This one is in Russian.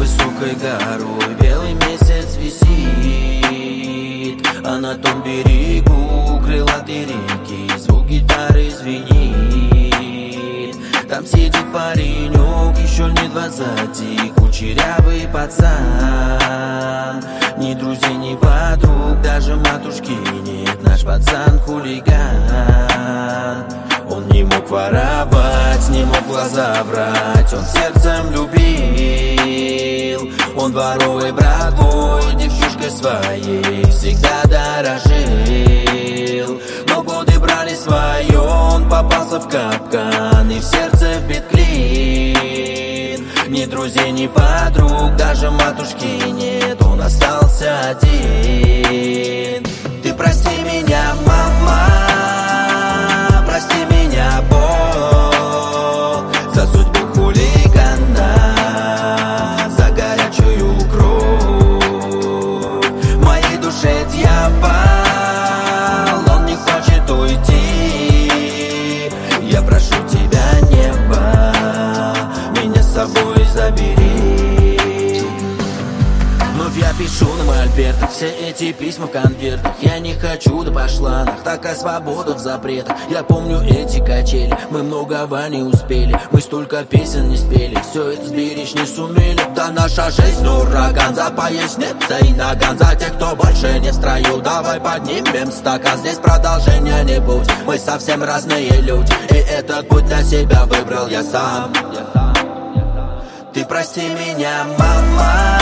высокой горой белый месяц висит, а на том берегу крылатой реки звук гитары звенит. Там сидит паренек, еще не 20, кучерявый пацан. Ни друзей, ни подруг, даже матушки нет, наш пацан хулиган. Он не мог воровать, не мог глаза врать, он сердцем любил. Он ворой, братвой, девчушкой своей всегда дорожил. Но годы брали свое, он попался в капкан и в сердце вбит клин. Ни друзей, ни подруг, даже матушки нет, он остался один. Ты прости меня, мама, прости меня, Бог, за судьбу хулигана, за горячую кровь. В моей душе дьявол, он не хочет уйти. Я прошу тебя, небо, меня с собой забери. Вновь я пишу на мольбертах все эти письма в конвертах. Я не хочу, да пошла нах, такая свобода в запретах. Я помню эти качели, мы многого не успели, мы столько песен не спели, все это сберечь не сумели. Да наша жизнь ураган, за поясница и наган. За тех, кто больше не в строю, давай поднимем стакан. Здесь продолжения не будет, мы совсем разные люди, и этот путь для себя выбрал я сам. Ты прости меня, мама,